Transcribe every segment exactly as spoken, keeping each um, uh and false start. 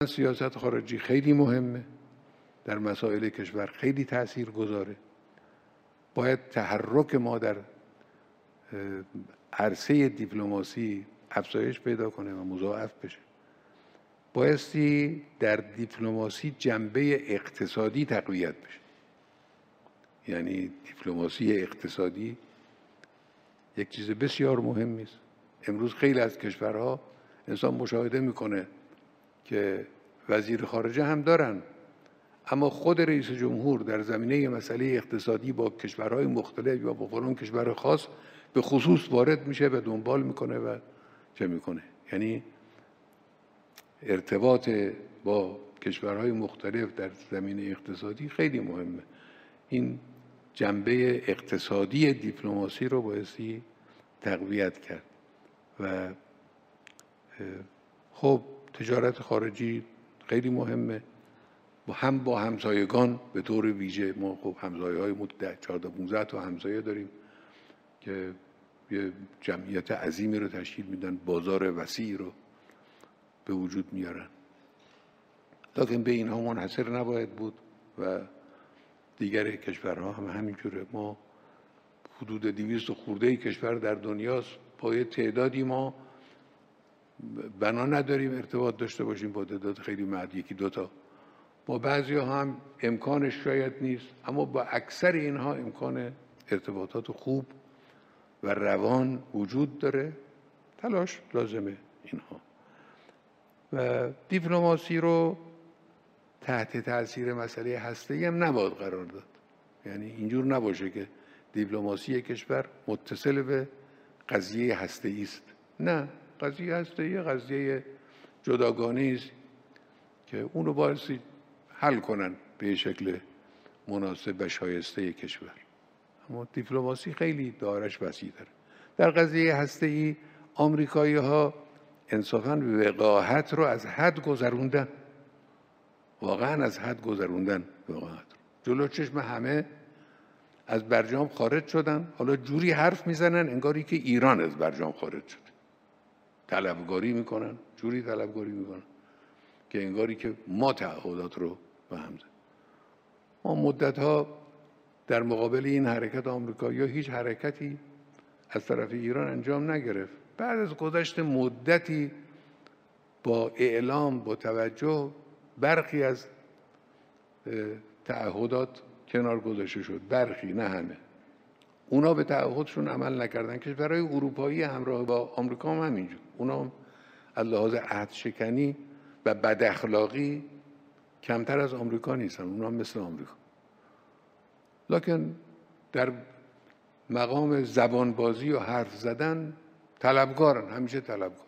سیاست خارجی خیلی مهمه، در مسائل کشور خیلی تأثیر گذاره. باید تحرک ما در عرصه دیپلماسی افزایش پیدا کنه و مضاعف بشه. بایستی در دیپلماسی جنبه اقتصادی تقویت بشه. یعنی دیپلماسی اقتصادی یک چیز بسیار مهمی است. امروز خیلی از کشورها انسان مشاهده میکنه که وزیر خارجه هم دارن، اما خود رئیس جمهور در زمینه مسئله اقتصادی با کشورهای مختلف یا با فلان کشور خاص به خصوص وارد میشه و دنبال میکنه و چه میکنه. یعنی ارتباط با کشورهای مختلف در زمینه اقتصادی خیلی مهمه. این جنبه اقتصادی دیپلماسی رو بایستی تقویت کرد. و خب تجارت خارجی خیلی مهمه، با هم با همسایگان به طور ویژه. ما خب همسایه‌های متعدد چهارده پانزده تا همسایه داریم که یه جمعیت عظیمی رو تشکیل میدن، بازار وسیعی رو به وجود میارن. لکن به اینها منحصر نباید بود و دیگر کشورها هم همینجوره. ما حدود دویست و خورده کشور در دنیاست، با یه تعدادی ما بنا نداریم ارتباط داشته باشیم با تعداد خیلی محدود، یکی دوتا. با بعضی ها هم امکانش شاید نیست، اما با اکثر اینها امکان ارتباطات خوب و روان وجود داره. تلاش لازمه اینها. و دیپلماسی رو تحت تاثیر مسئله هسته‌ای هم نباید قرار داد. یعنی اینجور نباشه که دیپلماسی کشور متصل به قضیه هسته‌ای است. نه، قضیه هسته‌ای قضیه جداگانه است که اون رو باید حل کنن به شکل مناسب و شایسته کشور. اما دیپلماسی خیلی دایره‌اش وسیع داره. در قضیه هسته‌ای آمریکایی‌ها انصافاً وقاحت رو از حد گذروندن. واقعاً از حد گذروندن وقاحت. جلو چشم همه از برجام خارج شدن. حالا جوری حرف میزنن انگاری که ایران از برجام خارج شد. طلبکاری میکنن، جوری طلبکاری میکنن که انگاری که ما تعهدات رو به هم زدیم. ما مدت‌ها در مقابل این حرکت آمریکایی‌ها هیچ حرکتی از طرف ایران انجام نگرفت. بعد از گذشت مدتی با اعلام، با توجه، برخی از تعهدات کنار گذاشته شد. برخی، نه همه. اونا به تعهدشون عمل نکردن. کشورهای اروپایی همراه با آمریکا هم همینجور. اونا از لحاظ عهد شکنی و بد اخلاقی کمتر از آمریکا نیستن. اونا مثل آمریکا. لکن در مقام زبانبازی و حرف زدن طلبکارن، همیشه طلبکار.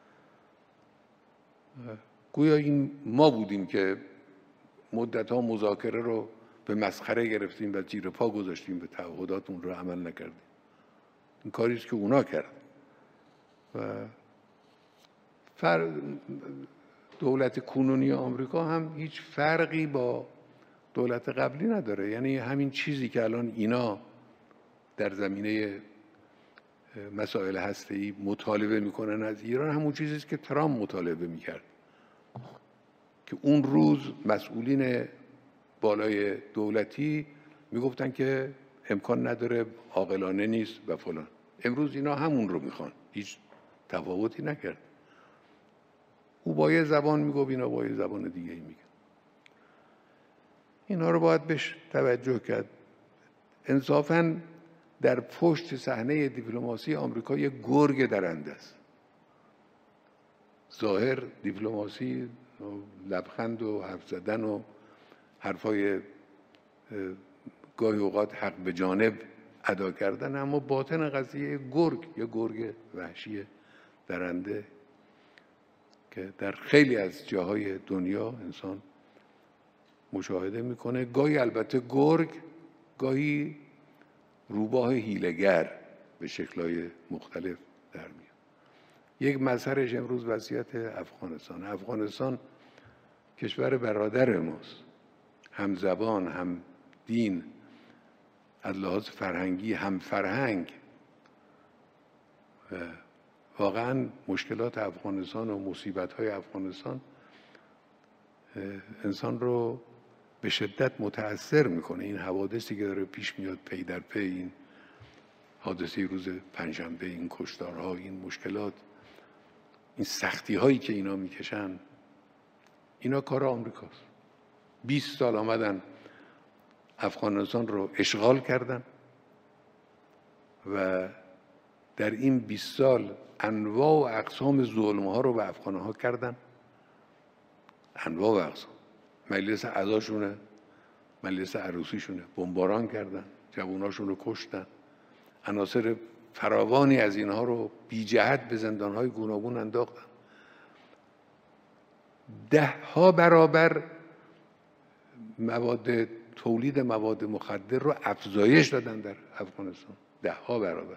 گویا این ما بودیم که مدت‌ها مذاکره رو به مسخره گرفتیم و زیر پا گذاشتیم، به تعهداتون رو عمل نکردیم. این کاری است که اونا کرد. و فر... دولت کنونی آمریکا هم هیچ فرقی با دولت قبلی نداره. یعنی همین چیزی که الان اینا در زمینه مسائل هسته‌ای مطالبه میکنن از ایران، همون چیزی است که ترامپ مطالبه میکرد، که اون روز مسئولین بالای دولتی میگفتن که امکان نداره، عاقلانه نیست و فلان. امروز اینا همون رو میخوان. هیچ تفاوتی نکرد. او با یه زبان میگفت، اینا با یه زبان دیگه میگن. اینا رو باید بهش توجه کرد. انصافاً در پشت صحنه دیپلماسی آمریکا یک گرگ درنده است. ظاهر دیپلماسی لبخند و حرف زدن و حرفای گاهی اوقات حق به جانب ادا کردن، اما باطن قضیه گرگ، یا گرگ وحشی درنده که در خیلی از جاهای دنیا انسان مشاهده میکنه. گاهی البته گرگ، گاهی روباه حیله‌گر به شکل‌های مختلف در میاد. یک مظهرش امروز وضعیت افغانستان. افغانستان کشور برادر ماست، هم زبان، هم دین، از لحاظ فرهنگی هم فرهنگ. واقعا مشکلات افغانستان و مصیبت‌های افغانستان انسان رو به شدت متأثر میکنه. این حوادثی که داره پیش میاد پی در پی، این حادثه روز پنجشنبه، این کشتارها، این مشکلات، این سختی هایی که اینا میکشن، اینا کار آمریکاست. بیست سال آمدن افغانستان رو اشغال کردن و در این بیست سال انواع و اقسام ظلم ها رو به افغان ها کردن، انواع و اقسام. مجلس عزاشونه، مجلس عروسیشونه بمباران کردن، جواناشون رو کشتن، عناصر فراوانی از اینها رو بی جهت به زندانهای گوناگون انداختن. ده ها برابر مواد تولید مواد مخدر رو افزایش دادن در افغانستان، ده ها برابر،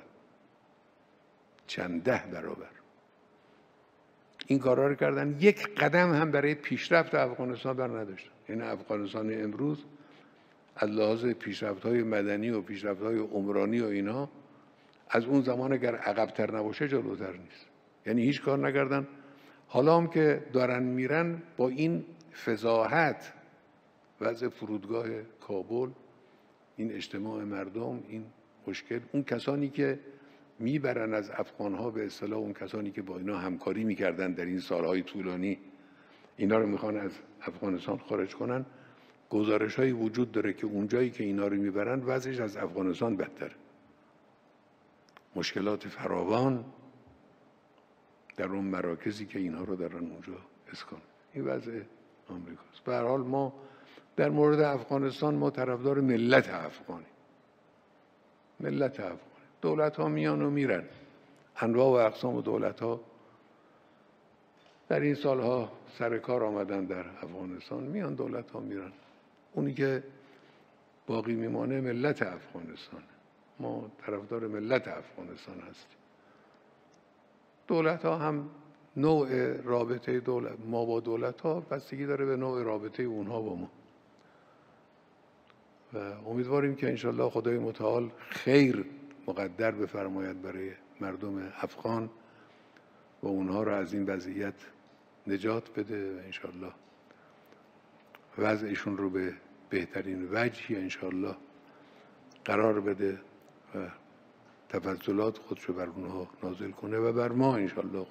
چند ده برابر این کارا رو کردن. یک قدم هم برای پیشرفت افغانستان بر نداشتن. یعنی افغانستان امروز از لحاظ پیشرفت‌های مدنی و پیشرفت‌های عمرانی و اینا از اون زمان اگر عقب‌تر نباشه جلوتر نیست. یعنی هیچ کار نکردن. حالا هم که دارن میرن با این فضاحت، وضع فرودگاه کابل، این اجتماع مردم، این مشکل، اون کسانی که میبرن از افغانها، به اصطلاح اون کسانی که با اینا همکاری میکردن در این سالهای طولانی، اینا رو میخوان از افغانستان خارج کنن. گزارش هایی وجود داره که اونجایی که اینا رو میبرن وضعش از افغانستان بدتره. مشکلات فراوان در اون مراکزی که اینها رو دارن اونجا اسکان. این وضع آمریکاست. به هر حال ما در مورد افغانستان ما طرفدار ملت افغانی، ملت افغانی. دولت ها میان و میرن، انواع و اقسام دولت ها در این سالها سر کار آمدن در افغانستان، میان دولت ها میرن. اونی که باقی میمانه ملت افغانستان. ما طرفدار ملت افغانستان هستیم. دولت ها هم نوع رابطه دولت ما با دولت ها بستگی داره به نوع رابطه اونها با ما و امیدواریم که انشالله خدای متعال خیر مقدر بفرماید برای مردم افغان و اونها را از این وضعیت نجات بده و انشالله وضعشون رو به بهترین وجهی انشالله قرار بده و تفضلات خودشو بر اونها نازل کنه و بر ما انشالله